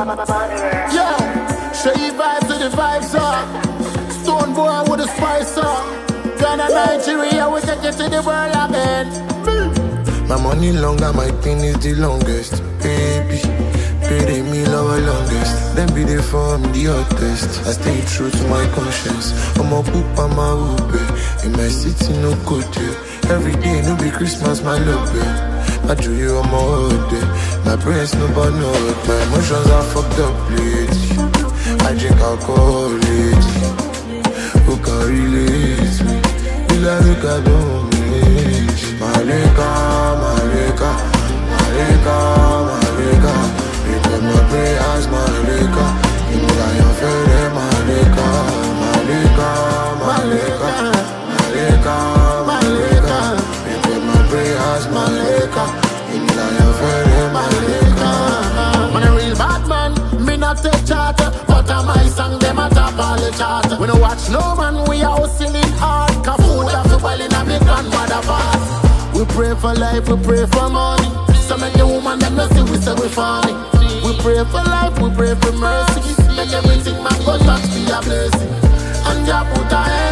Yo, show you vibes to the vibes up. Stone boy with a spice up. Ghana, Nigeria, we take it to the world again. My money longer, my pin is the longest. Baby, pay me lower longest. Then be the form, the hottest. I stay true to my conscience. I'm a poop, I'm a whoop. In my city, no good there. Every day, no be Christmas, my love. I do you, I'm a hood. My brains, nobody know it. My emotions are fucked up lately. I drink alcohol lately. Who can relate me? Will I look at them? Malika, Malika, Malika, Malika. Because my prayers, Malika. You know that you're very Malika, Malika, Malika, Malika, Malika. Because my prayers, Malika. You know that you're very Malika. Man a real bad man, me not take charter. But on my song, them a top all the charter. We no watch no man, we are hustling hard. Cause food have to boil in a big grandmother pot. We pray for life, we pray for money. So make the woman them no see we say we funny. We pray for life, we pray for mercy. Make everything man go touch be a blessing. And Jah put our